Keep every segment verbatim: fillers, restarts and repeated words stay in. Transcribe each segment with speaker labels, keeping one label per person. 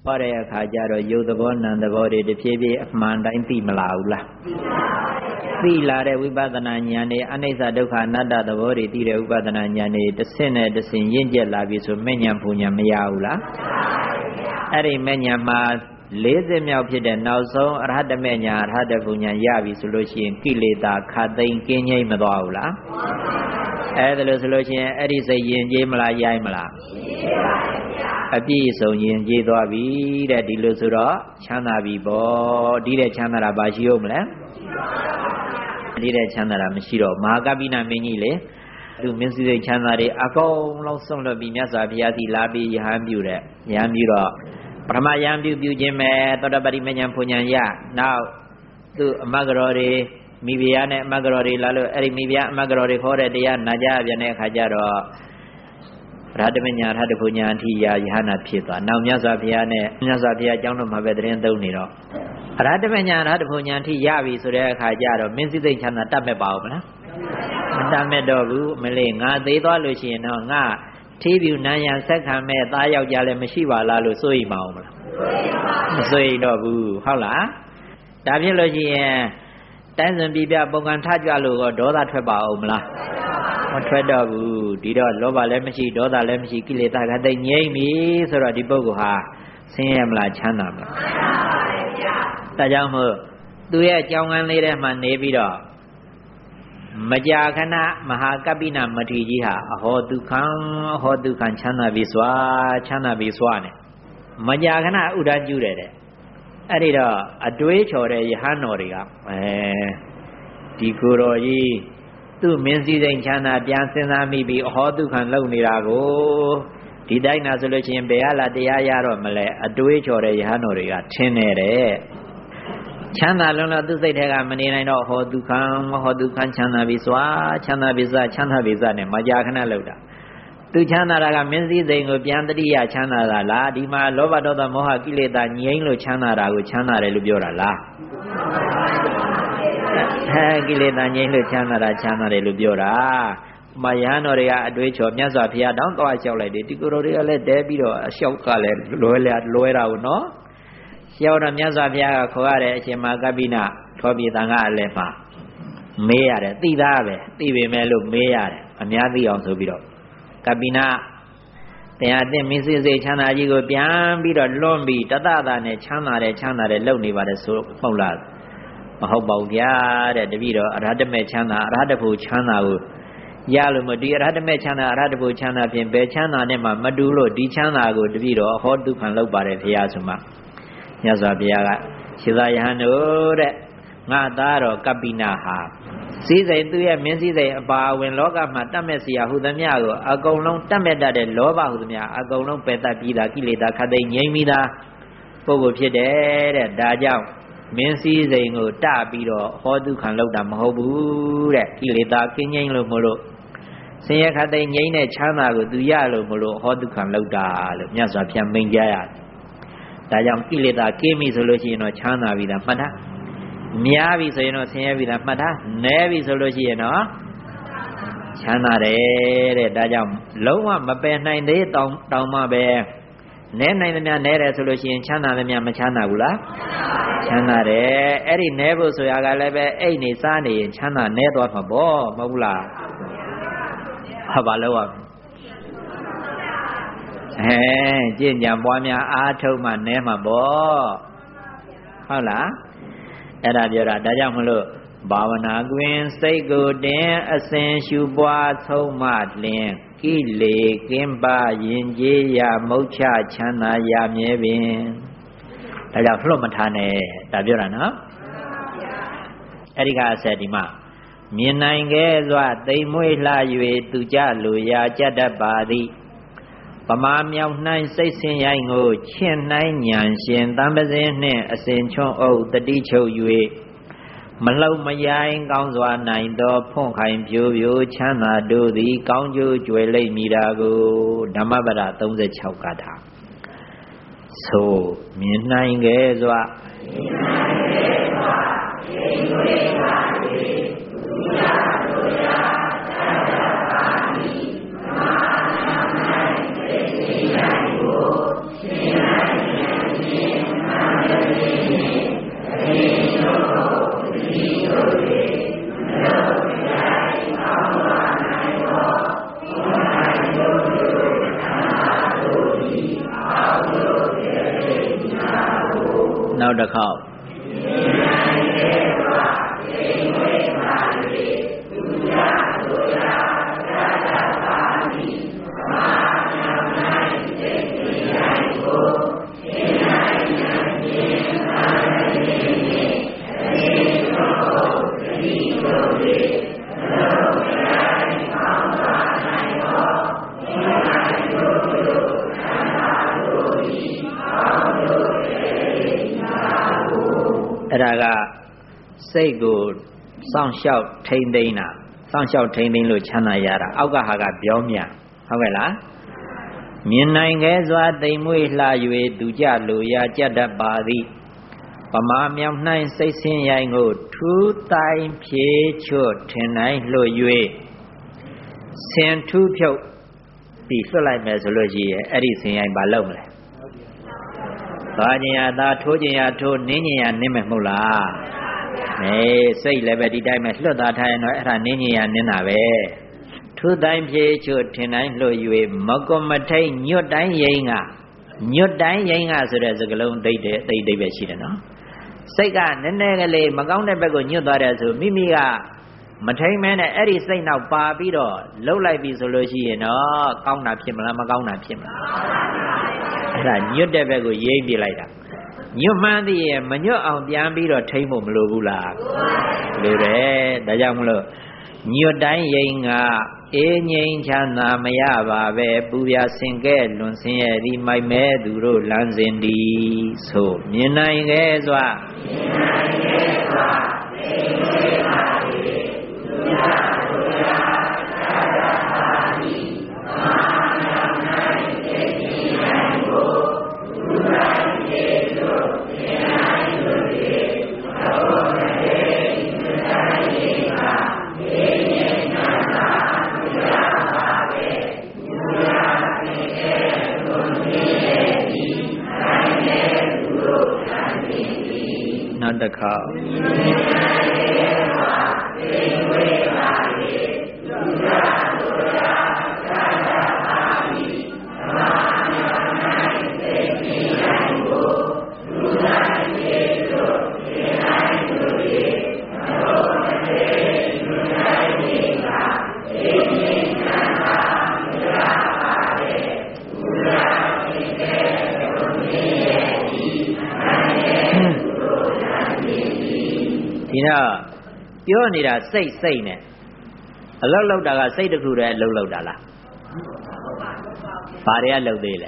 Speaker 1: ဟောတဲ့အခါကျတော့ယုတ်သဘောနံသဘောတွေတဖြည်းဖြည်းအမှန်တိုင်းသိမလာဘူးလားသိလာတဲ့ဝိပဿနာဉာဏ်နဲ့အနိစ္စဒုက္ခအနတ္တသဘောတွေသိတဲ့ဝိပဿနာဉာဏ်တွေတစ်ဆင့်နဲ့တစ်ဆင့်ရင့်ကျက်လာပြီဆိုမဲ့ဉာဏ်ဘုံဉာဏ်မရဘူးလားအဲ့ဒီမဲ့ဉာဏ်မှာလေးစစ်မြောက်ဖြစ်တဲ့နောက်ဆုံးအရဟတမေညာအရဟတဘုံဉာဏ်ရပြီဆိုလို့ရှိရင်ကိလေသာခတ်သိမ်းကင်းငြိမ်းမသွားဘူးလားအဲ့ဒါလို့ဆိုလို့ရှိရင်အဲ့ဒီစိတ်ယဉ်ကျေးမလားရိုင်းမလားအပြည့်စုံယဉ်ကျေးသွားပြီတဲ့ဒီလိုဆိုတော့ချမ်းသာပြီပေါ့ဒီတဲ့ချမ်းသာတာဘာရှိဦးမလဲဒီတဲ့ချမ်းသာတာမရှိတော့မဟာကပိနမင်းကြီးလေသူမင်းစည်းစိတ်ချမ်းသာတွေအကုန်လုံးဆုံးလွတ်ပြီးမြတ်စွာဘုရားစီလာပြီးယဟန်ပြုတဲ့ယဟန်ပြုတော့ပထမယဟန်ပြုပြုခြင်းပဲသောတပတိမဉ္ဇဉ်ဘုံဉဏ်ရနောက်သူအမဂ္ဂရောတွေမိဖုရားနဲ့အမဂ္ဂရောတွေလာလို့အဲ့ဒီမိဖုရားအမဂ္ဂရောတွေခေါ်တဲ့တရားနာကြပြန်တဲ့အခါကျတော့ရဟတမဉ္ဇဉ်ရဟတဘုံဉဏ်အထိရယဟနာဖြစ်သွားနောက်မြတ်စွာဘုရားနဲ့မြတ်စွာဘုရားအကြောင်းတော်မှာပဲသတင်းသုံးနေတော့အရဟတမဉ္ဇဉ်ရဟတဘုံဉဏ်အထိရပြီဆိုတဲ့အခါကျတော့မင်းစည်းစိတ်ချမ်းသာတတ်မဲ့ပါဦးမလားမတတ်မဲ့တော့ဘူးမလေးငါသေးသွားလို့ရှိရင်တော့ငါထေးပြူနန်းရံဆက်ခံမဲ့သားယောက်ျားလည်းမရှိပါလားလို့စိုးရိမ်မအောင်မလားမစိုးရိမ်တော့ဘူးဟုတ်လားဒါဖြစ်လို့ရှိရင်တိုင်းစဉ်ပြပြပုံကံထကြွလို့တော့ဒေါသထွက်ပါအောင်မလားမထွက်တော့ဘူးဒီတော့လောဘလည်းမရှိဒေါသလည်းမရှိကိလေသာကတိတ်ငြိမ့်ပြီဆိုတော့ဒီပုဂ္ဂိုလ်ဟာဆင်းရဲမလားချမ်းသာမလားဒါကြောင့်မို့သူရဲ့ကြောင်းကန်းလေးထဲမှာနေပြီးတော့မကြာခဏမဟာကပိနမထေရကြီးဟာအဟောဒုက္ခံအဟောဒုက္ခံချမ်းသာပြီစွာချမ်းသာပြီစွာနဲ့မကြာခဏဥဒ္ဒကျူတယ်တဲ့အဲ့ဒီတော့အတွေးချော်တဲ့ယဟန်တော်တွေကအဲဒီကိုယ်တော်ကြီးသူ့မင်းစည်းစိမ်ချမ်းသာပြန်စဉ်းစားမိပြီးအဟောဒုက္ခံလုံနေတာကိုဒီတိုင်းနာဆိုလို့ရှိရင်ဘယ်ဟာလာတရားရတော့မလဲအတွေးချော်တဲ့ယဟန်တော်တွေကထင်နေတဲ့ချမ်းသာလုံးလို့သူစိတ်ထဲကမနေနိုင်တော့ဟောဒုက္ခံဟောဒုက္ခံချမ်းသာပြီစွာချမ်းသာပြီစွာချမ်းသာပြီစွာနဲ့မကြာခဏလောက်တာသူချမ်းသာတာကမင်းစည်းစိမ်ကိုပြန်တတိယချမ်းသာတာလားဒီမှာလောဘဒေါသမောဟကိလေသာငြိမ်းလို့ချမ်းသာတာကိုချမ်းသာတယ်လို့ပြောတာလားဟဲ့ကိလေသာငြိမ်းလို့ချမ်းသာတာချမ်းသာတယ်လို့ပြောတာမယဟန်တော်တွေကအတွေးချော်မြတ်စွာဘုရားတောင်းသွားလျှောက်လိုက်တယ်ဒီကိုယ်တော်တွေကလည်းတဲပြီးတော့အလျှောက်ကလည်းလွယ်လွယ်တာကိုနော်ရောက်တော့မြတ်စွာဘုရားကခေါ်ရတဲ့အရှင်မကပိနထောပြေတန်ကအလည်းမှာမေးရတယ်သိသားပဲသိပေမဲ့လို့မေးရတယ်အများသိအောင်ဆိုပြီးတော့ကပိနတရားအသင်မင်းစည်းစိမ်ချမ်းသာကြီးကိုပြန်ပြီးတော့လွန်ပြီးတတတာနဲ့ချမ်းသာတယ်ချမ်းသာတယ်လုပ်နေပါတယ်ဆိုဟုတ်လားမဟုတ်ပါဘူးဗျာတဲ့တပည့်တော်အရဟတမေချမ်းသာအရဟတဖို့ချမ်းသာကိုရလို့မဒီအရဟတမေချမ်းသာအရဟတဖို့ချမ်းသာဖြင့်ဘယ်ချမ်းသာနဲ့မှမတူလို့ဒီချမ်းသာကိုတပည့်တော်အဟောဒုက္ခံလုပ်ပါတယ်ဖေရဆိုမှမြတ်စွာဘုရားကရှင်သာယဟန်တို့တဲ့ငါသားတော်ကပိနဟာစည်းစိမ်သူရဲ့မင်းစည်းစိမ်အပါအဝင်လောကမှာတတ်မဲ့စရာဟုသမျှကိုအကုန်လုံးတတ်မဲ့တတ်တဲ့လောဘဟုသမျှအကုန်လုံးပယ်တတ်ပြီးသားကိလေသာခတ်သိမ်းငြိမ်းပြီးသားပုဂ္ဂိုလ်ဖြစ်တယ်တဲ့ဒါကြောင့်မင်းစည်းစိမ်ကိုတပြီးတော့ဟောဒုက္ခံလောက်တာမဟုတ်ဘူးတဲ့ကိလေသာကင်းငြိမ်းလို့မလို့ဆင်းရဲခတ်သိမ်းငြိမ်းတဲ့ချမ်းသာကိုသူရလို့မလို့ဟောဒုက္ခံလောက်တာလို့မြတ်စွာဘုရားမိန့်ကြားရတယ်ဒါကြောင့်ကိလေသာကင်းပြီဆိုလို့ရှိရင်တော့ချမ်းသာပြီလားမှတ်တာများပြီဆိုရင်တော့ဆင်းရဲပြီလားမှတ်တာနည်းပြီဆိုလို့ရှိရင်တော့ချမ်းသာတယ်တဲ့ဒါကြောင့်လုံးဝမပယ်နိုင်သေးတောင်တောင်မှပဲနည်းနိုင်သမျှနည်းတယ်ဆိုလို့ရှိရင်ချမ်းသာသမျှမချမ်းသာဘူးလားချမ်းသာတယ်အဲ့ဒီနည်းဖို့ဆိုရကလည်းပဲအိတ်နေစားနေရင်ချမ်းသာနည်းသွားမှာပေါ့မဟုတ်ဘူးလားဟာဘာလို့อ่ะအဲကျင့်ကြံပွားများအားထုတ်မှနဲမှာပေါ့ဟုတ်လားအဲ့ဒါပြောတာဒါကြောင့်မလို့ဘာဝနာကွင်စိတ်ကိုတင်အစဉ်ရှုပွားဆုံးမလင်ကိလေကင်းပါရင်ကျေးရမုတ်ချချမ်းသာရမြဲပင်ဒါကြောင့်လွတ်မထားနဲ့ဒါပြောတာနော်အဲ့ဒီကအဆက်ဒီမှာမြင်နိုင်ခဲ့စွာသိမ်မွေ့လှ၍သူကြလိုရာကြတတ်ပါသည်ပမာမြောက်နှိုင်းစိတ်ဆင်းရိုင်းကိုချင့်နှိုင်းညံရှင်တံပစင်းနှင့်အစဉ်ချွန်းအုပ်တတိချုပ်၍မလှုပ်မရိုင်းကောင်းစွာနိုင်သောဖွန့်ခိုင်ဖြိုးဖြိုးချမ်းသာတို့သည်ကောင်းကျိုးကြွယ်လိမ့်မည်တာကိုဓမ္မပဒသုံး၆ကထာဆိုမြင်နိုင်ခဲ့စွာမြင်နိုင်ခဲ့စွာသိမ်မွေ့လှ၍သူကြလိုရာကြတတ်ပါသည်ပမာမြောက်နှိုင်းစိတ်ဆင်းရိုင်းကိုချင့်နှိုင်းညံနောက်တစ်ခေါက်အဲ့ဒါကစိတ်ကိုစောင့်ရှောက်ထိမ့်သိမ်းတာစောင့်ရှောက်ထိမ့်သိမ်းလို့ချမ်းသာရတာအောက်ကဟာကပြောမြဟုတ်ကဲ့လားမြင်နိုင်ခဲစွာတိမ်မွေ့လှ၍သူကြလိုရာကြတတ်ပါသည်ပမာမြောင်နှိုင်းစိတ်ဆင်းရိုင်းကိုထူးတိုင်းဖြေချွတ်ထင်နိုင်လှ၍ဆင်ထူးဖြုတ်ပြီးလွှတ်လိုက်မယ်ဆိုလို့ရှိရင်အဲ့ဒီဆင်ရိုင်းဘာလုပ်မလဲသွားခြင်းရသာထိုးခြင်းရထိုးနင်းခြင်းရနင်းမယ်မဟုတ်လားအေးစိတ်လည်းပဲဒီတိုင်းပဲလွတ်သားထားရင်တော့အဲ့ဒါနင်းခြင်းရနင်းတာပဲထူးတိုင်းဖြေချွတ်ထင်တိုင်းလှ၍မကွန်မထိတ်ညွတ်တိုင်းရင်ကညွတ်တိုင်းရင်ကဆိုတဲ့စကားလုံးဒိတ်တဲ့သိဒိတ်ပဲရှိတယ်နော်စိတ်ကနည်းနည်းကလေးမကောင်းတဲ့ဘက်ကိုညွတ်သွားတယ်ဆိုမိမိကမထိန်မဲနဲ့အဲ့ဒီစိတ်နောက်ပါပြီးတော့လှုပ်လိုက်ပြီဆိုလို့ရှိရင်တော့ကောင်းတာဖြစ်မလားမကောင်းတာဖြစ်မလားအဲ့ဒါညွတ်တဲ့ဘက်ကိုရိမ့်ပြလိုက်တာညွတ်မှန်းသိရင်မညွတ်အောင်ပြန်ပြီးတော့ထိမ့်ဖို့မလိုဘူးလားလိုတယ်ဒါကြောင့်မလို့ညွတ်တိုင်းရင်ကအေးငြိမ်းချမ်းသာမရပါပဲပူပြဆင်ကဲလွန်ဆင်းရဲ့ဒီမိုက်မဲသူတို့လမ်းစဉ်ဒီဆိုမြင်နိုင်ခဲ့စွာမြင်နိုင်ခဲ့စွာသိမေပါလေသူရသူရသာသာပါတိမာနာနိုင်သိဉာဏ်ကိုသူနိုင်ကျေလို့မြင်နိုင်လို့ဒီသောတရေသူနိုင်ရင်ကအေးငြိမ်းချမ်းသာနောက်တစ်ခါဒီတော့ပြောနေတာစိတ်စိတ်နဲ့အလောက်လောက်တာကစိတ်တစ်ခုတည်းအလောက်လောက်တာလားဘာတွေကလောက်သေးလဲ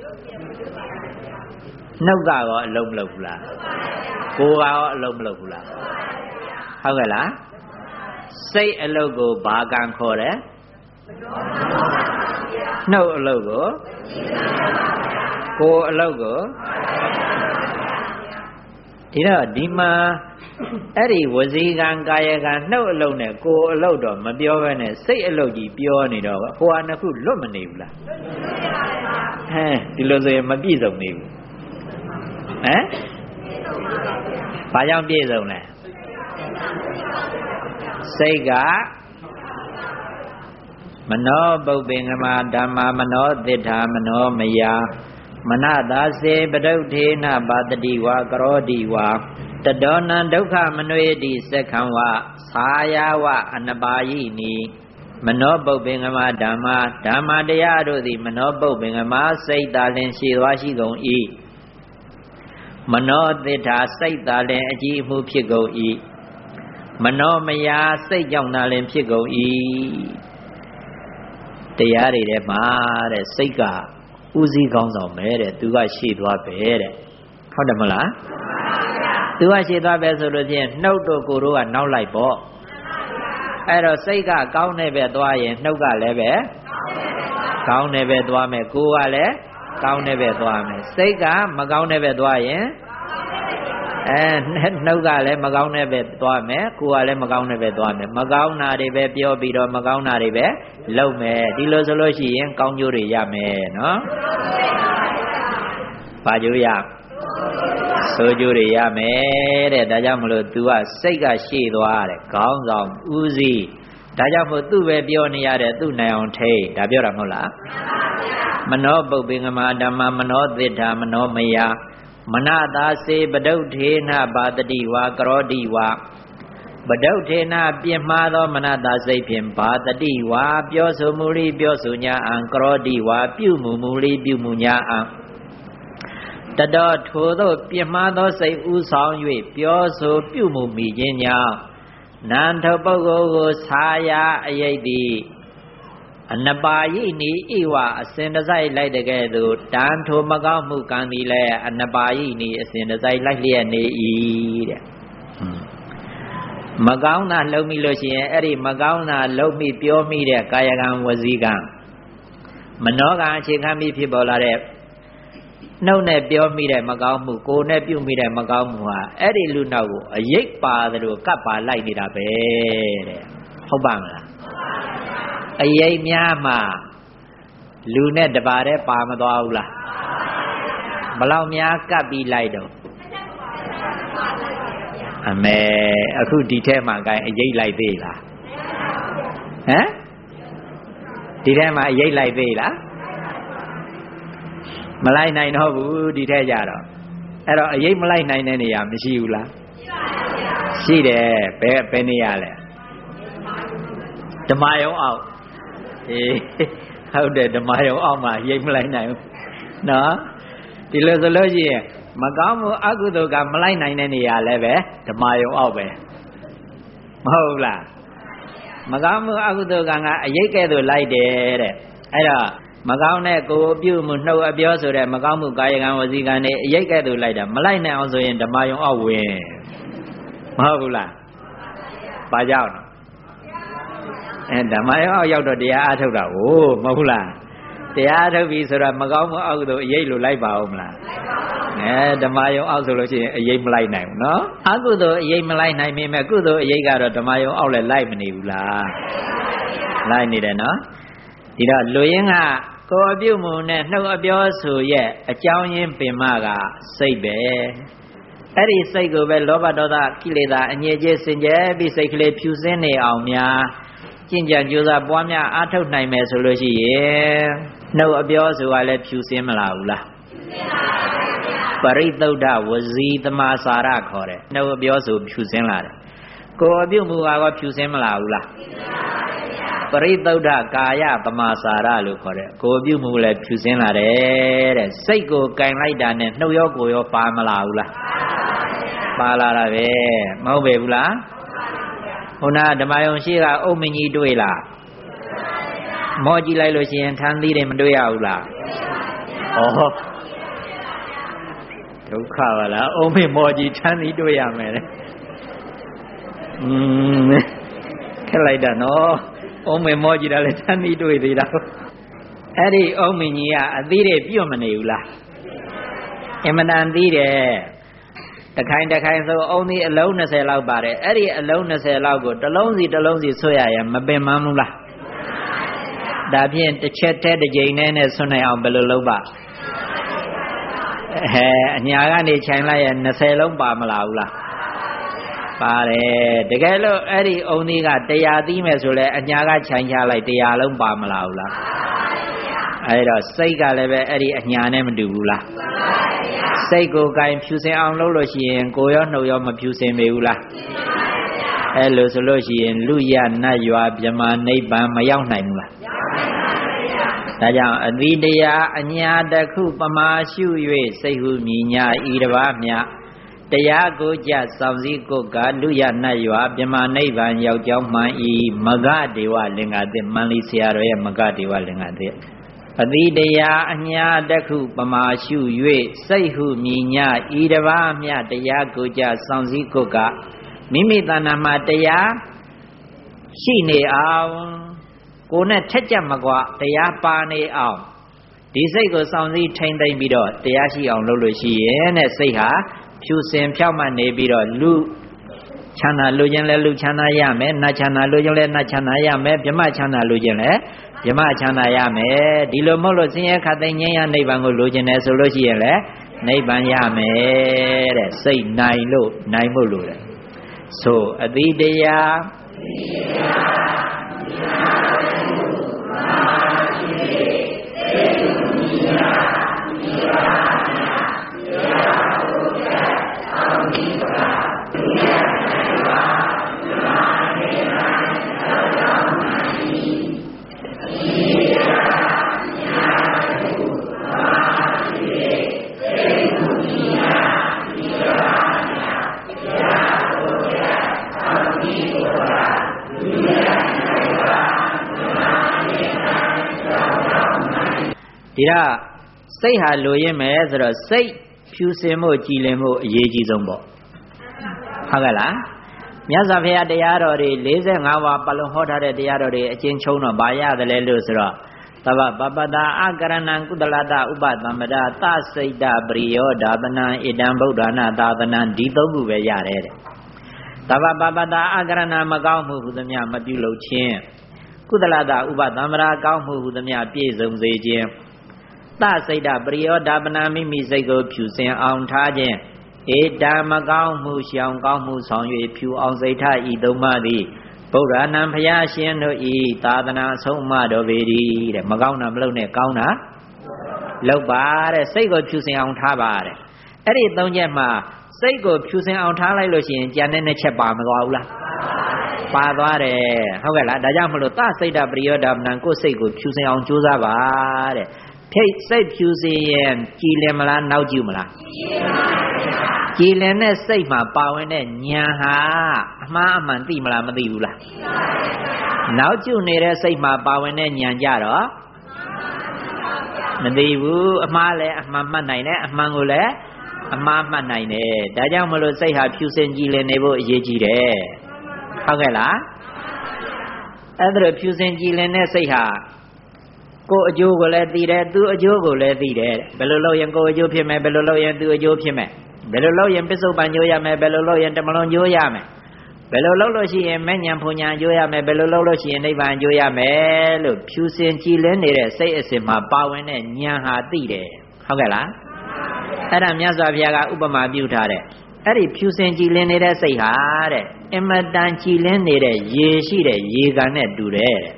Speaker 1: နှုတ်ကရောအလုံးမလောက်ဘူးလားကိုယ်ကရောအလုံးမလောက်ဘူးလားဟုတ်ကဲ့လားစိတ်အလုပ်ကိုဘာကံခေါ်တယ်နှုတ်အလုပ်ကိုကိုယ်အလုပ်ကိုဒီတော့ဒီမှာအဲ့ဒီဝစီကံကာယကံနှုတ်အလုပ်နဲ့ကိုယ်အလုပ်တော့မပြောဘဲနဲ့စိတ်အလုပ်ကြီးပြောနေတော့ဟိုဟာနှစ်ခုလွတ်မနေဘူးလားဟမ်ဒီလိုဆိုရင်မပြည့်စုံနေဘူးဟမ်ဘာကြောင့်ပြည့်စုံလဲစိတ်ကမနောပုပ္ပင်္ဂမဓမ္မာမနောသစ္ဌာမနောမယမနသာစေပဒုဋ္ဌေနပါတတိဝါကရောတိဝါတတောနံဒုက္ခမနွေတိစက္ခံဝသာယာဝအနပါယိနိမနောပုပ္ပင်္ဂမဓမ္မာဓမ္မာတရားတို့သည်မနောပုပ္ပင်္ဂမစိတ်သာလင်ရှိသွားရှိကုန်၏မနောသစ္ဌာစိတ်သာလင်အကြည်အမှုဖြစ်ကုန်၏မနောမယာစိတ်ကြောင့်သာလင်ဖြစ်ကုန်၏တရားတွေထဲမှာတဲ့စိတ်ကဥစည်းကောင်းဆောင်ပဲတဲ့သူကရှေ့သွားပဲတဲ့ဟုတ်တယ်မလားသူကရှေ့သွားပဲဆိုလို့ချင်းနှုတ်တို့ကိုယ်တို့ကနောက်လိုက်ပေါ့အဲ့တော့စိတ်ကကောင်းတဲ့ဘက်သွားရင်နှုတ်ကလည်းပဲကောင်းတဲ့ဘက်သွားမယ်ကိုယ်ကလည်းကောင်းတဲ့ဘက်သွားမယ်စိတ်ကမကောင်းတဲ့ဘက်သွားရင်အဲနှုတ်ကလည်းမကောင်းတဲ့ဘက်သွားမယ်ကိုယ်ကလည်းမကောင်းတဲ့ဘက်သွားမယ်မကောင်းတာတွေပဲပြောပြီးတော့မကောင်းတာတွေပဲလုပ်မယ်ဒီလိုဆိုလို့ရှိရင်ကောင်းကျိုးတွေရမယ်နော်ဘာကျိုးရဆိုကျိုးတွေရမယ်တဲ့ဒါကြောင့်မလို့ तू ကစိတ်ကရှေ့သွားတယ်ခေါင်းဆောင်ဦးစီးဒါကြောင့်မို့သူ့ပဲပြောနေရတယ်သူ့နိုင်အောင်ထိတ်ဒါပြောတာမဟုတ်လားမနောပုပ္ပင်္ဂမဓမ္မမနောသစ္ဌာမနောမယမနသာစေပဒုဋ္ဌေနဘာတတိဝါကရောတိဝါပဒုဋ္ဌေနပြင်းမှားသောမနသာစိတ်ဖြင့်ဘာတတိဝါပြောဆိုမူလိပြောဆိုညာအံကရောတိဝါပြုမူမူလိပြုမူညာအံတတော်ထိုသောပြင်းမှားသောစိတ်ဥဆောင်၍ပြောဆိုပြုမူမိခြင်းကြောင့်နန္ထပုဂ္ဂိုလ်ကိုဆာယာအယိတ်သည်အနပါယိနိဣဝအစဉ်တစိုက်လိုက်တဲ့ကဲ့သို့တန်ထိုမကောင်းမှုကံသည်လည်းအနပါယိနိအစဉ်တစိုက်လိုက်လျက်နေ၏တဲ့မကောင်းတာလုပ်မိလို့ရှိရင်အဲ့ဒီမကောင်းတာလုပ်မိပြောမိတဲ့ကာယကံဝစီကံမနောကံအခြေခံပြီးဖြစ်ပေါ်လာတဲ့နှုတ်နဲ့ပြောမိတဲ့မကောင်းမှုကိုယ်နဲ့ပြုမိတဲ့မကောင်းမှုဟာအဲ့ဒီလူနောက်ကိုအယိတ်ပါသလိုကပ်ပါလိုက်နေတာပဲတဲ့ဟုတ်ပါမလားအယိတ်များမှာလူနဲ့တပါးတည်းပါမသွားဘူးလားဘလောက်များကပ်ပြီးလိုက်တော့အမေအခုဒီထဲမှာကိုင်းအယိတ်လိုက်သေးလားဟမ်ဒီထဲမှာအယိတ်လိုက်သေးလားမလိုက်နိုင်တော့ဘူးဒီထဲကြတော့အဲ့တော့အယိတ်မလိုက်နိုင်တဲ့နေရာမရှိဘူးလားရှိတယ်ဘယ်ဘယ်နေရာလဲဓမ္မယုံအောက်အေးဟုတ်တယ်ဓမ္မယုံအောက်မှာအယိတ်မလိုက်နိုင်ဘူးနော်ဒီလိုဆိုလို့ရှိရင်မကောင်းမှုအကုသိုလ်ကမလိုက်နိုင်တဲ့နေရာလည်းပဲဓမ္မယုံအောက်ပဲမဟုတ်လားမကောင်းမှုအကုသိုလ်ကကအယိတ်ကဲ့သို့လိုက်တယ်တဲ့အဲ့တော့မကောင်းတဲ့ကိုယ်ပြုမှုနှုတ်အပြောဆိုတဲ့မကောင်းမှုကာယကံဝစီကံတွေအယိတ်ကဲ့သို့လိုက်တာမလိုက်နိုင်အောင်ဆိုရင်ဓမ္မယုံအောက်ဝင်မဟုတ်ဘူးလားဘာကြောင့်အဲဓမ္မယုံအောက်ရောက်တော့တရားအားထုတ်တာဟိုမဟုတ်လားတရားအားထုတ်ပြီဆိုတော့မကောင်းမှုအောက်သို့အယိတ်လိုလိုက်ပါဦးမလားအဲဓမ္မယုံအောက်ဆိုလို့ရှိရင်အယိတ်မလိုက်နိုင်ဘူးနော်အကုသိုလ်အယိတ်မလိုက်နိုင်ပေမဲ့ကုသိုလ်အယိတ်ကတော့ဓမ္မယုံအောက်လည်းလိုက်မနေဘူးလားလိုက်နေတယ်နော်ဒီတော့လူရင်းကကိုယ်အပြုမှုနဲ့နှုတ်အပြောဆိုရဲ့အကြောင်းရင်းပင်မကစိတ်ပဲအဲ့ဒီစိတ်ကိုပဲလောဘဒေါသကိလေသာအငြိအကျေးစင်ကြယ်ပြီးစိတ်ကလေးဖြူစင်းနေအောင်များကျင့်ကြံကြိုးစားပွားများအားထုတ်နိုင်မယ်ဆိုလို့ရှိရင်နှုတ်အပြောဆိုတာလည်းဖြူစင်းမလာဘူးလားပရိသုဒ္ဓဝစီသမာစာရခေါ်တယ်နှုတ်အပြောဆိုဖြူစင်းလာတယ်ကိုယ်အပြုမှုကတော့ဖြူစင်းမလာဘူးလားပရိသုဒ္ဓကာယသမာစာရလို့ခေါ်တယ်ကိုယ်ပြုမှုလည်းဖြူစင်းလာတယ်တဲ့စိတ်ကိုကင်လိုက်တာနဲ့နှုတ်ရောကိုယ်ရောပါမလာဘူးလားပါလာတာပဲမဟုတ်ပေဘူးလားခုနဓမ္မယုံရှိကအုတ်မင်းကြီးတွေ့လားမောကြည့်လိုက်လို့ရှိရင်ထမ်းသီးတွေမတွေ့ရဘူးလားဩဒုက္ခပါလားအုတ်မင်းမောကြီးထမ်းသီးတွေ့ရမယ်လေอืมခက်လိုက်တာနော်အုံးမေမောကြည့်တာလေသမ်းသီးတွေ့သေးတာအဲ့ဒီအုံးမင်းကြီးကအသီးတွေပြုတ်မနေဘူးလားအင်မတန်သီးတယ်တခိုင်တခိုင်ဆိုအုံးသီးအလုံး၂၀လောက်ပါတယ်အဲ့ဒီအလုံး၂၀လောက်ကိုတစ်လုံးစီတစ်လုံးစီဆွတ်ရရင်မပင်မဘူးလားဒါဖြင့်တစ်ချက်တည်းတစ်ကြိမ်နဲ့ဆွတ်နိုင်အောင်ဘယ်လိုလုပ်ပါဟဲအညာကနေခြိုင်လိုက်ရင်၂၀လုံးပါမလားဘူးလားပါတယ်တကယ်လို့အဲ့ဒီအုံသီးကတရားသီးမယ်ဆိုလဲအညာကခြိုင်ချလိုက်တရားလုံးပါမလားဘူးလားအဲ့တော့စိတ်ကလည်းပဲအဲ့ဒီအညာနဲ့မတူဘူးလားစိတ်ကိုကင်ဖြူစင်အောင်လုပ်လို့ရှိရင်ကိုယ်ရောနှုတ်ရောမဖြူစင်ပေဘူးလားအဲ့လိုဆိုလို့ရှိရင်လူရနတ်ရွာဗြဟ္မာနိဗ္ဗာန်မရောက်နိုင်ဘူးလားဒါကြောင့်အသီတရားအညာတစ်ခုပမာရှု၍စိတ်ဟုမြညာဤတစ်ပါးမြတရားကိုကြဆောင်စည်းကိုကလူရနတ်ရွာဗြဟ္မာနိဗ္ဗာန်ရောက်ကြောင်းမှန်ဤမဂဒေဝလင်္ကာသစ်မန္လိဆရာတော်ရဲ့မဂဒေဝလင်္ကာသစ်အသီတရားအညာတစ်ခုပမာရှု၍စိတ်ဟုမြညာဤတစ်ပါးမြတရားကိုကြဆောင်စည်းကိုကမိမိတဏ္ဍာမှာတရားရှိနေအောင်ကိုယ်နဲ့ထက်ကြမကွာတရားပါနေအောင်ဒီစိတ်ကိုစောင့်စည်းထိမ့်သိမ့်ပြီးတော့တရားရှိအောင်လုပ်လို့ရှိရင်တဲ့စိတ်ဟာဖြူစင်ဖြောက်မှနေပြီးတော့လူချမ်းသာလူချင်းလဲလူချမ်းသာရမယ်နတ်ချမ်းသာလူချင်းလဲနတ်ချမ်းသာရမယ်ဗြဟ္မချမ်းသာလူချင်းလဲဗြဟ္မချမ်းသာရမယ်ဒီလိုမဟုတ်လို့ဆင်းရဲခတ်သိမ်းငြိမ်းရနိဗ္ဗာန်ကိုလိုချင်တယ်ဆိုလို့ရှိရင်လဲနိဗ္ဗာန်ရမယ်တဲ့စိတ်နိုင်လို့နိုင်ဖို့လိုတယ်ဆိုအသီတရားဒီတော့စိတ်ဟာလိုရင်းမယ်ဆိုတော့စိတ်ဖြူစင်မှုကြည်လင်မှုအရေးကြီးဆုံးပေါ့ဟုတ်ကဲ့လားမြတ်စွာဘုရားတရားတော်တွေ၄၅ပါးပလုံဟောထားတဲ့တရားတော်တွေအကျဉ်းချုပ်တော့ဗာရတယ်လဲလို့ဆိုတော့သဗ္ဗပပတအကရဏံကုသလတဥပသမ္ပဒသစိတ်တပရိယောဓာပနံဣတံဗုဒ္ဓနာသာသနံဒီသုံးခုပဲရတယ်တဲ့သဗ္ဗပပတအကရဏမကောင်းမှုဟူသမျှမပြုလုပ်ခြင်းကုသလတဥပသမ္ပဒကောင်းမှုဟူသမျှပြည့်စုံစေခြင်းသစိတ်တပရိယောဓာပနံမိမိစိတ်ကိုဖြူစင်အောင်ထားခြင်းဧတံမကောင်းမှုရှောင်ကောင်းမှုဆောင်၍ဖြူအောင်စိတ်ထားဤသုံးပါးသည်ဗုဒ္ဓနာဘုရားရှင်တို့ဤသာသနာဆုံးမတော်ပေ၏တဲ့မကောင်းတာမလုပ်နဲ့ကောင်းတာလုပ်ပါတဲ့စိတ်ကိုဖြူစင်အောင်ထားပါတဲ့အဲ့ဒီသုံးချက်မှာစိတ်ကိုဖြူစင်အောင်ထားလိုက်လို့ရှိရင်ကြံတဲ့နှစ်ချက်ပါမသွားဘူးလားပါသွားတယ်ဟုတ်ကဲ့လားဒါကြောင့်မလို့သစိတ်တပရိယောဓာပနံကိုယ်စိတ်ကိုဖြူစင်အောင်ကြိုးစားပါတဲ့ဖိတ်စိတ်ဖြူစင်ရင်ကြည်လင်မလားနောက်ကျမလားကြည်လင်တဲ့စိတ်မှာပါဝင်တဲ့ဉာဏ်ဟာအမှားအမှန်သိမလားမသိဘူးလားနောက်ကျနေတဲ့စိတ်မှာပါဝင်တဲ့ဉာဏ်ကြတော့မသိဘူးအမှားလည်းအမှန်မှတ်နိုင်တယ်အမှန်ကိုလည်းအမှားမှတ်နိုင်တယ်ဒါကြောင့်မလို့စိတ်ဟာဖြူစင်ကြည်လင်နေဖို့အရေးကြီးတယ်ဟုတ်ကဲ့လားအဲ့ဒါဖြူစင်ကြည်လင်တဲ့စိတ်ဟာကိုယ်အကျိုးကိုလည်းသိတယ်သူအကျိုးကိုလည်းသိတယ်ဘယ်လိုလုပ်ရင်ကိုယ်အကျိုးဖြစ်မယ်ဘယ်လိုလုပ်ရင်သူအကျိုးဖြစ်မယ်ဘယ်လိုလုပ်ရင်ပစ္စုပန်ကျိုးရမယ်ဘယ်လိုလုပ်ရင်တမလွန်ကျိုးရမယ်ဘယ်လိုလုပ်လို့ရှိရင်မဲ့ညာဖုန်ညာကျိုးရမယ်ဘယ်လိုလုပ်လို့ရှိရင်နိဗ္ဗာန်ကျိုးရမယ်လို့ဖြူစင်ကြည်လင်းနေတဲ့စိတ်အစဉ်မှာပါဝင်တဲ့ဉာဏ်ဟာသိတယ်ဟုတ်ကဲ့လားအဲ့ဒါမြတ်စွာဘုရားကဥပမာပြုထားတဲ့အဲ့ဒီဖြူစင်ကြည်လင်းနေတဲ့စိတ်ဟာတဲ့အမတန်ကြည်လင်းနေတဲ့ရေရှိတဲ့ရေကန်နဲ့တူတယ်တဲ့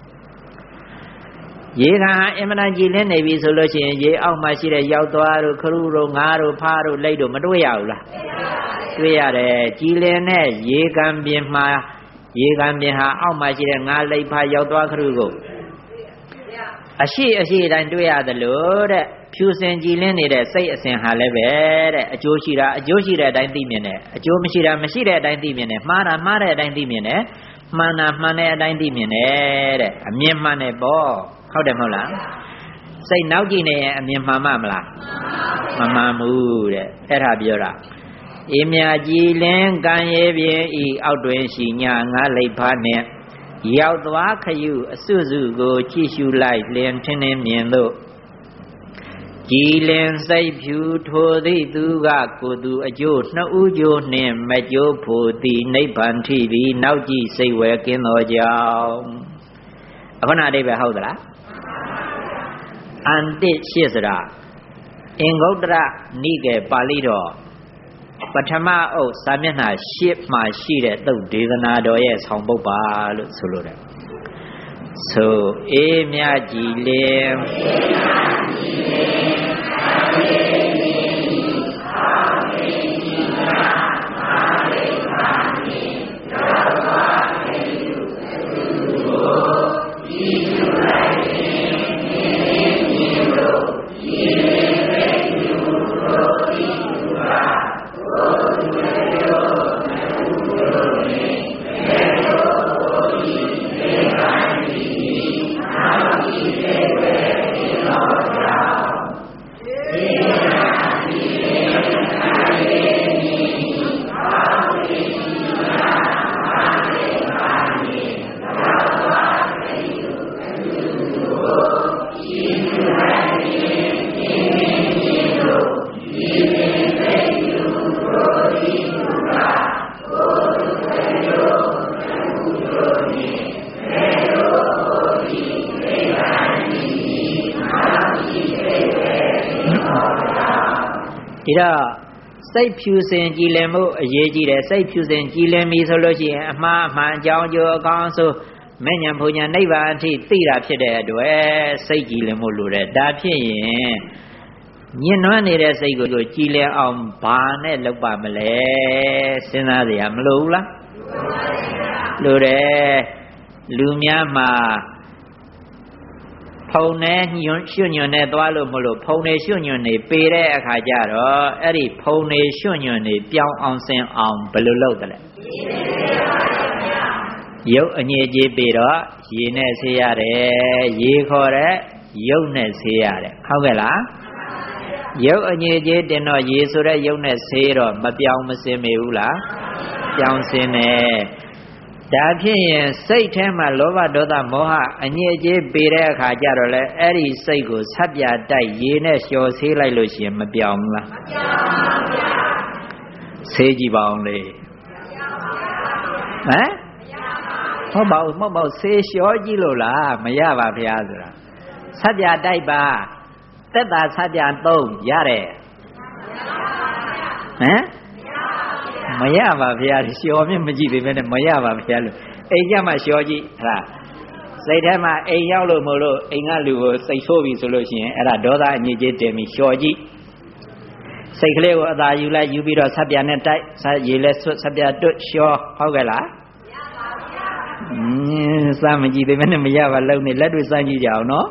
Speaker 1: ရေကန်ဟာအင်မတန်ကြည်လင်းနေပြီဆိုလို့ရှိရင်ရေအောက်မှာရှိတဲ့ရောက်သွားတို့ခရုတို့ငါးတို့ဖားတို့လိတ်တို့မတွေ့ရဘူးလားတွေ့ရတယ်ကြည်လင်းတဲ့ရေကန်ပြင်မှာရေကန်ပြင်ဟာအောက်မှာရှိတဲ့ငါးလိတ်ဖားရောက်သွားခရုကိုအရှိအရှိတိုင်းတွေ့ရတယ်လို့တဲ့ဖြူစင်ကြည်လင်းနေတဲ့စိတ်အစဉ်ဟာလည်းပဲတဲ့အကျိုးရှိတာအကျိုးရှိတဲ့အတိုင်းသိမြင်တယ်အကျိုးမရှိတာမရှိတဲ့အတိုင်းသိမြင်တယ်မှားတာမှားတဲ့အတိုင်းသိမြင်တယ်မှန်တာမှန်တဲ့အတိုင်းသိမြင်တယ်တဲ့အမြင်မှန်တယ်ပေါ့ဟုတ်တယ်မဟုတ်လားစိတ်နောက်ကြည့်နေရင်အမြင်မှန်မှမလားမမှန်ဘူးတဲ့အဲ့ဒါပြောတာအေးမြကြည်လင်းကံရဲပြင်းဤအောက်တွင်ရှိညာငါလိပ်ဖားနှင့်ရောက်သွားခရုအစွစုကိုကြည့်ရှုလိုက်လင်ထင်းထင်းမြင်လို့ကြည်လင်စိတ်ဖြူထိုသည်သူကကိုသူအကျိုးနှစ်ဦးကျိုးနှင့်မကျိုးဖို့သည်နိဗ္ဗာန်ထိသည်နောက်ကြည့်စိတ်ဝဲကင်းသောကြောင့်အခုနာအိဗယ်ဟုတ်သလားအန္တိရှိစရာအင်္ဂုတ္တရနိကေပါဠိတော်ပထမအုပ်စာမျက်နှာရှစ်မှာရှိတဲ့သုတ်ဒေသနာတော်ရဲ့ဆောင်ပုဒ်ပါလို့ဆိုလိုတယ်ဆိုအေးမြကြည်လင်ဒီတော့စိတ်ဖြူစင်ကြည်လင်မှုအရေးကြီးတယ်စိတ်ဖြူစင်ကြည်လင်ပြီဆိုလို့ရှိရင်အမှားအမှန်အကြောင်းအကျိုးအကောင်းဆိုမဲ့ညာဘုံညာနိဗ္ဗာန်အထိသိတာဖြစ်တဲ့အတွက်စိတ်ကြည်လင်မှုလိုတယ်ဒါဖြစ်ရင်ညှဉ်းနှွမ်းနေတဲ့စိတ်ကိုကြည်လင်အောင်ဘာနဲ့လုပ်ပါမလဲစဉ်းစားစရာမလိုဘူးလားလိုတယ်လူများမှာဖုံနဲ့ညွန့်ရွှွညွန့်နဲ့သွားလို့မလို့ဖုံနဲ့ရွှွညွန့်နေပေတဲ့အခါကျတော့အဲ့ဒီဖုံနဲ့ရွှွညွန့်နေပြောင်းအောင်ဆင်အောင်ဘယ်လိုလုပ်တယ်လဲရုပ်အညစ်အကြေးပေတော့ရေနဲ့ဆေးရတယ်ရေခေါ်တဲ့ယုတ်နဲ့ဆေးရတယ်ဟုတ်ကဲ့လားယုတ်အညစ်အကြေးတင်တော့ရေဆိုတဲ့ယုတ်နဲ့ဆေးတော့မပြောင်းမစင်မေဘူးလားပြောင်းစင်တယ်ဒါဖြစ်ရင်စိတ်ထဲမှာလောဘဒေါသမောဟအညစ်အကြေးပေတဲ့အခါကျတော့လေအဲ့ဒီစိတ်ကိုဆက်ပြတိုက်ရေနဲ့လျှော်ဆေးလိုက်လို့ရှိရင်မပြောင်းဘူးလားမပြောင်းပါဘူးဆေးကြည့်ပါအောင်လေဟမ်ဟုတ်ပါဘူးမဟုတ်ပါဘူးဆေးလျှောကြည့်လို့လားမရပါဗျာဆိုတာဆက်ပြတိုက်ပါသက်သာဆက်ပြသုံးရတယ်ဟမ်မရပါဗျာလျှောမြင့်မကြည့်ပေမဲ့မရပါဗျာလို့အိမ်ကြမှာလျှောကြည့်ဟာစိတ်ထဲမှာအိမ်ရောက်လို့မလို့အိမ်ကလူကိုစိတ်ဆိုးပြီဆိုလို့ရှိရင်အဲ့ဒါဒေါသအညစ်အကြေးတင်ပြီးလျှောကြည့်စိတ်ကလေးကိုအသာယူလိုက်ယူပြီးတော့ဆက်ပြနဲ့တိုက်ဆက်ရေလဲဆွတ်ဆက်ပြတွတ်လျှောဟုတ်ကဲ့လားอืมစမ်းမကြည့်သေးနဲ့မရပါလုံးနေလက်တွေစမ်းကြည့်ကြအောင်နော်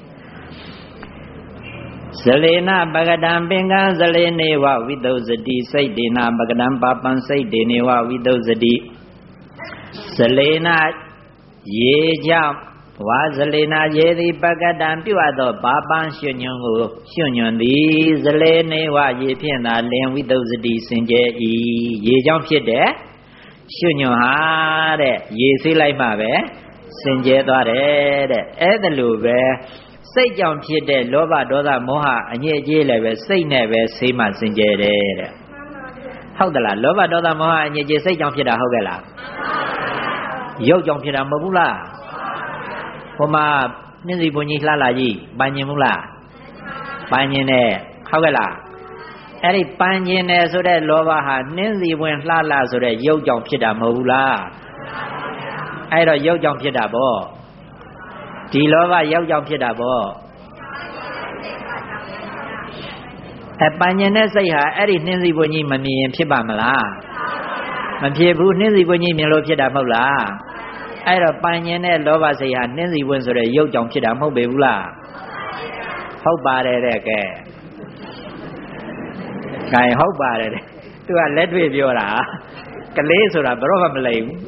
Speaker 1: ဇလေနပကတံပင်ကံဇလေနေဝဝိသုဇတိစိတ်ဒေနပကတံပါပံစိတ်ဒေနေဝဝိသုဇတိဇလေနရေကြောင့်ဝါဇလေနရေသည်ပကတံပြုအပ်သောပါပံရွှွညွန်ကိုရွှွညွန်သည်ဇလေနေဝရေဖြင့်သာလင်ဝိသုဇတိစင်ကြယ်၏ရေကြောင့်ဖြစ်တဲ့ရွှွညွန်ဟာတဲ့ရေဆေးလိုက်မှပဲစင်ကြယ်သွားတယ်တဲ့အဲ့ဒါလိုပဲစိတ်ကြောင့်ဖြစ်တဲ့လောဘဒေါသမောဟအညစ်အကြေးလည်းပဲစိတ်နဲ့ပဲဆေးမှစင်ကြယ်တယ်တဲ့ဟုတ်သလားလောဘဒေါသမောဟအညစ်အကြေးစိတ်ကြောင့်ဖြစ်တာဟုတ်ကဲ့လားရုပ်ကြောင့်ဖြစ်တာမဟုတ်ဘူးလားဟိုမှာနှင်းစီဘုံကြီးလှလာကြီးပန်းကျင်ဘူးလားပန်းကျင်တယ်ဟုတ်ကဲ့လားအဲ့ဒီပန်းကျင်တယ်ဆိုတဲ့လောဘဟာနှင်းစီဝင်လှလာဆိုတဲ့ရုပ်ကြောင့်ဖြစ်တာမဟုတ်ဘူးလားအဲ့တော့ရုပ်ကြောင့်ဖြစ်တာပေါ့ဒီလောဘရုပ်ကြောင့်ဖြစ်တာပေါ့အပញ្ញနဲ့စိတ်ဟာအဲ့ဒီနှင်းစီပွင့်ကြီးမမြင်ရင်ဖြစ်ပါမလားမဖြစ်ဘူးနှင်းစီပွင့်ကြီးမြင်လို့ဖြစ်တာမဟုတ်လားအဲ့တော့ပញ្ញနဲ့လောဘစိတ်ဟာနှင်းစီပွင့်ဆိုတဲ့ရုပ်ကြောင့်ဖြစ်တာမဟုတ်ပေဘူးလားဟုတ်ပါတယ်တဲ့ကဲကဲဟုတ်ပါတယ်တဲ့သူကလက်တွေ့ပြောတာကလေးဆိုတာဘယ်တော့မှမလိမ်ဘူး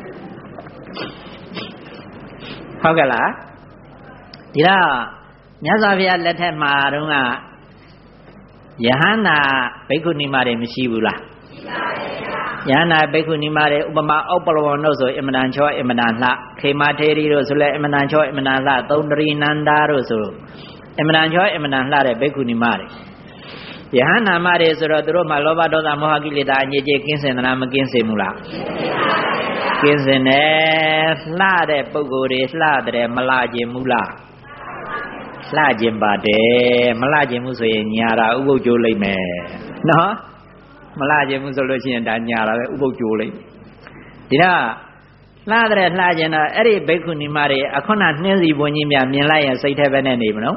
Speaker 1: ဟုတ်ကဲ့လားဒီတော့မြတ်စွာဘုရားလက်ထက်မှာတုန်းကယဟန္တာဘိက္ခုနီမတွေမရှိဘူးလားရှိပါတယ်ဗျာယဟန္တာဘိက္ခုနီမတွေဥပမာဥပ္ပလဝဏ်တို့ဆိုအင်မတန်ချောအင်မတန်လှခေမထေရီတို့ဆိုလည်းအင်မတန်ချောအင်မတန်လှသုံးတရီနန္ဒာတို့ဆိုအင်မတန်ချောအင်မတန်လှတဲ့ဘိက္ခုနီမတွေယဟန္တာမတွေဆိုတော့သူတို့မှာလောဘဒေါသမောဟကိလေသာအညစ်အကြေးကင်းစင်သလားမကင်းစင်ဘူးလားကင်းစင်တယ်လှတဲ့ပုဂ္ဂိုလ်တွေလှတဲ့မလှခြင်းဘူးလားလှခြင်းပါတယ်မလှခြင်းမှုဆိုရင်ညာတာဥပုပ်ကျိုးလိမ့်မယ်နော်မလှခြင်းမှုဆိုလို့ရှိရင်ဒါညာတာပဲဥပုပ်ကျိုးလိမ့်ဒီတော့လှတဲ့လှခြင်းတော့အဲ့ဒီဘိက္ခုနီမတွေအခုနနှင်းစီပွင့်ကြီးများမြင်လိုက်ရင်စိတ်ထဲပဲနဲ့နေမလို့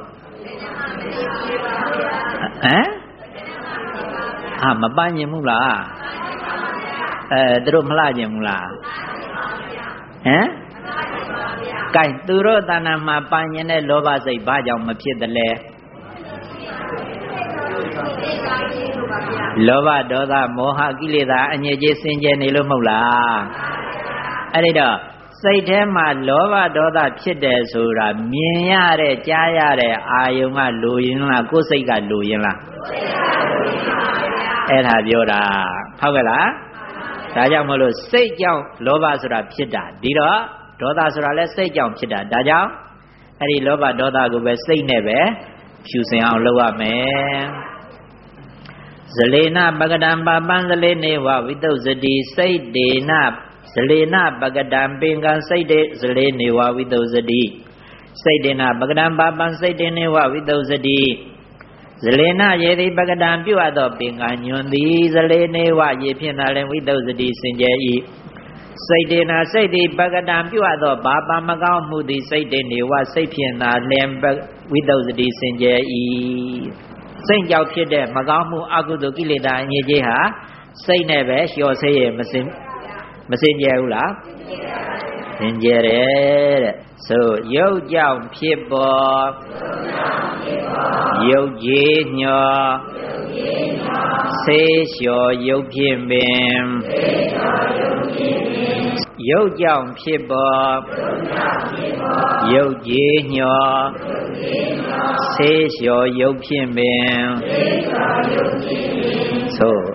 Speaker 1: ဟမ်အာမပန်းခြင်းဘူးလားအဲသူတို့မလှခြင်းဘူးလားဟမ်ကဲသူတို့တဏ္ဍာမှာပန်းခြင်းတဲ့လောဘစိတ်ဘာကြောင့်မဖြစ်သလဲလောဘဒေါသမောဟကိလေသာအညစ်အကြေးစင်ကြယ်နေလို့မဟုတ်လားအဲ့ဒီတော့စိတ်ထဲမှာလောဘဒေါသဖြစ်တယ်ဆိုတာမြင်ရတဲ့ကြားရတဲ့အာယုံကလိုရင်လားကိုယ်စိတ်ကလိုရင်လားအဲ့ဒါပြောတာဟုတ်ကဲ့လားဒါကြောင့်မလို့စိတ်ကြောင့်လောဘဆိုတာဖြစ်တာဒီတော့ဒေါသဆိုတာလည်းစိတ်ကြောင့်ဖြစ်တာဒါကြောင့်အဲ့ဒီလောဘဒေါသကိုပဲစိတ်နဲ့ပဲဖြူစင်အောင်လုပ်ရမယ်ဇလေနပကတံပပံဇလေနေဝဝိသုဇတိစိတ်ဒေနဇလေနပကတံပင်ကံစိတ်ဒေဇလေနေဝဝိသုဇတိစိတ်ဒေနပကတံပပံစိတ်ဒေနေဝဝိသုဇတိဇလေနရေတိပကတံပြုအပ်သောပင်ကံညွန်သည်ဇလေနေဝရေဖြင့်သာလင်ဝိသုဇတိစင်ကြယ်၏စိတ်ဒေနစိတ်တိပကတံပြုအပ်သောဘာပမကောင်းမှုသည်စိတ်တေနေဝစိတ်ဖြင့်သာလင်ဝိသုဇတိစင်ကြယ်၏စိတ်ကြောင့်ဖြစ်တဲ့မကောင်းမှုအကုသိုလ်ကိလေသာအငြိအကျေးဟာစိတ်နဲ့ပဲလျှော်ဆေးရမစင်မစင်ကြယ်ဘူးလားစင်ကြယ်တယ်တဲ့ဆိုရုပ်ကြောင့်ဖြစ်ပေါ်ရုပ်ကြီးညောဆေးလျှော်ရုပ်ဖြင့်ပင်ရုပ်ကြောင့်ဖြစ်ပေါ်ရုပ်ကြီးညောဆေးလျော်ရုပ်ဖြင့်ပင်သို့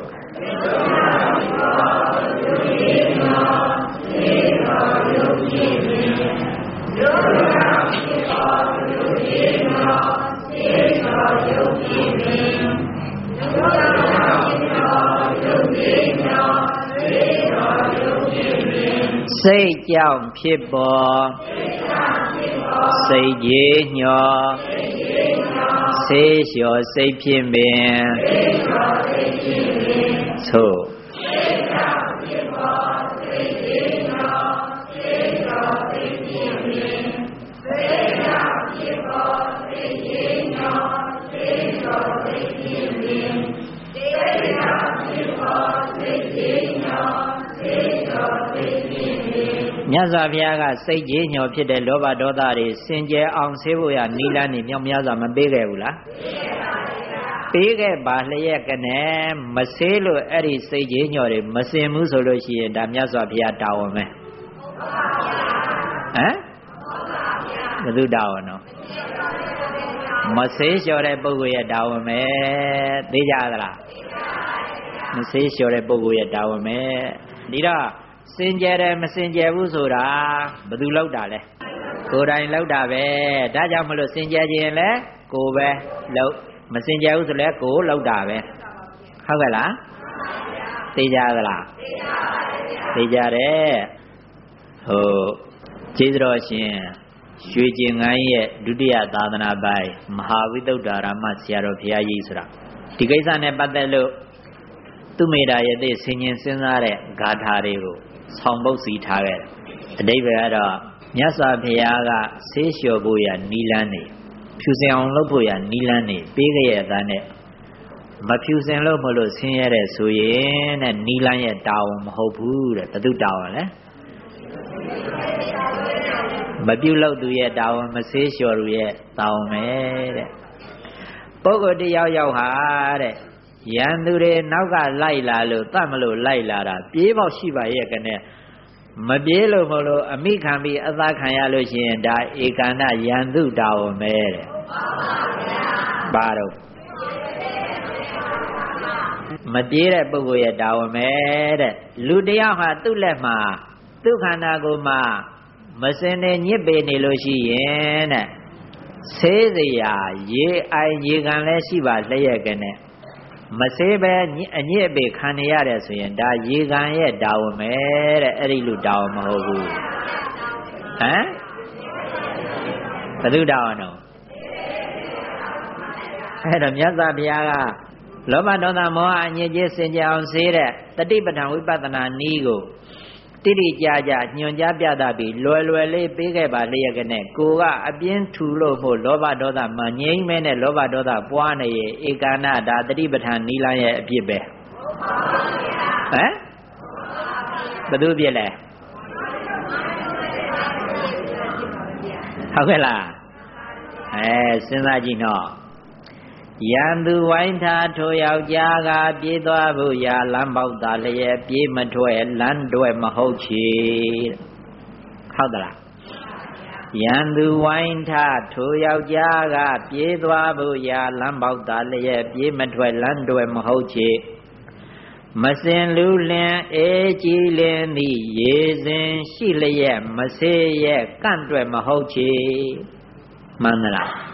Speaker 1: စိတ်ကြောင့်ဖြစ်ပေါ်စိတ်ကြီးညောဆေးလျော်စိတ်ဖြင့်ပင်သို့မြတ်စွာဘုရားကစိတ်ကြီးညောဖြစ်တဲ့လောဘဒေါသတွေစင်ကြယ်အောင်ဆေးဖို့ရနိလန်းနေမြောက်များစွာမပေးခဲ့ဘူးလားပေးခဲ့ပါလျက်ကနဲ့မဆေးလို့အဲ့ဒီစိတ်ကြီးညောတွေမစင်ဘူးဆိုလို့ရှိရင်ဒါမြတ်စွာဘုရားတာဝန်ပဲဟမ်ဘယ်သူတာဝန်တော့မဆေးလျှော်တဲ့ပုဂ္ဂိုလ်ရဲ့တာဝန်ပဲသိကြသလားမဆေးလျှော်တဲ့ပုဂ္ဂိုလ်ရဲ့တာဝန်ပဲဒီတော့စင်ကြယ်တယ်မစင်ကြယ်ဘူးဆိုတာဘယ်သူလောက်တာလဲကိုယ်တိုင်လောက်တာပဲဒါကြောင့်မလို့စင်ကြယ်ခြင်းလဲကိုယ်ပဲလောက်မစင်ကြယ်ဘူးဆိုလဲကိုယ်လောက်တာပဲဟုတ်ကဲ့လားသိကြသလားသိကြတယ်ဟိုကျေးဇူးတော်ရှင်ရွှေကျင်ငန်းရဲ့ဒုတိယသာသနာပိုင်မဟာဝိသုဒ္ဓရာမဆရာတော်ဘုရားကြီးဆိုတာဒီကိစ္စနဲ့ပတ်သက်လို့သူမေတ္တာရဲ့သိဆင်ញင်စဉ်းစားတဲ့ဂါထာတွေကိုဆောင်ပုတ်စီထားခဲ့တယ်အဓိပ္ပာယ်ကတော့မြတ်စွာဘုရားကဆေးလျှော်ဖို့ရနီလန်းနေဖြူစင်အောင်လုပ်ဖို့ရနီလန်းနေပေးခဲ့ရတဲ့နဲ့မဖြူစင်လို့မလို့ဆင်းရဲတဲ့ဆိုရင်တဲ့နီလန်းရဲ့တာဝန်မဟုတ်ဘူးတဲ့ဘယ်သူတာဝန်လဲမပြုတ်လို့သူရဲ့တာဝန်မဆေးလျှော်သူရဲ့တာဝန်ပဲတဲ့ပုဂ္ဂိုလ်တယောက်ယောက်ဟာတဲ့ရန်သူတွေနောက်ကလိုက်လာလို့တတ်မလို့လိုက်လာတာပြေးပေါက်ရှိပါရဲ့ကနဲ့မပြေးလို့မလို့အမိခံပြီးအသာခံရလို့ရှိရင်ဒါဧကန္တရန်သူတာဝန်ပဲတဲ့ပါတော့မပြေးတဲ့ပုဂ္ဂိုလ်ရဲ့တာဝန်ပဲတဲ့လူတယောက်ဟာသူ့လက်မှာသူ့ခန္ဓာကိုယ်မှာမစင်နေညစ်ပေနေလို့ရှိရင်တဲ့ဆေးစရာရေအိုင်ရေကန်လည်းရှိပါလျက်ကနဲ့မဆေးပဲအညစ်အပေခံနေရတယ်ဆိုရင်ဒါရေကန်ရဲ့တာဝန်ပဲတဲ့အဲ့ဒီလူတာဝန်မဟုတ်ဘူးဟမ်ဘယ်သူတာဝန်တော့အဲ့တော့မြတ်စွာဘုရားကလောဘဒေါသမောဟအညစ်အကြေးစင်ကြအောင်ဆေးတဲ့တတိပဋ္ဌာန်ဝိပဿနာနည်းကိုတိတိကျကျညွှန်ကြားပြသပြီးလွယ်လွယ်လေးပေးခဲ့ပါလျက်ကနဲ့ကိုကအပြင်းထူလို့မို့လောဘဒေါသမငြိမ့်မဲနဲ့လောဘဒေါသပွားနေရဲ့ဧကန္တဒါတတိပဋ္ဌာန်နီလန်းရဲ့အပြစ်ပဲဟမ်ဘယ်သူပြစ်လဲဟုတ်ကဲ့လားအဲစဉ်းစားကြည့်နော်ရန်သူဝိုင်းထားထိုယောက်ျားကပြေးသွားဖို့ရာလမ်းပေါက်သာလျက်ပြေးမထွက်လမ်းတွဲမဟုတ်ချေဟုတ်သလားရန်သူဝိုင်းထားထိုယောက်ျားကပြေးသွားဖို့ရာလမ်းပေါက်သာလျက်ပြေးမထွက်လမ်းတွဲမဟုတ်ချေမစင်လူလင်အေးကြည်လင်သည်ရေစဉ်ရှိလျက်မဆေးရဲ့ကန့်တွဲမဟုတ်ချေမှန်သလား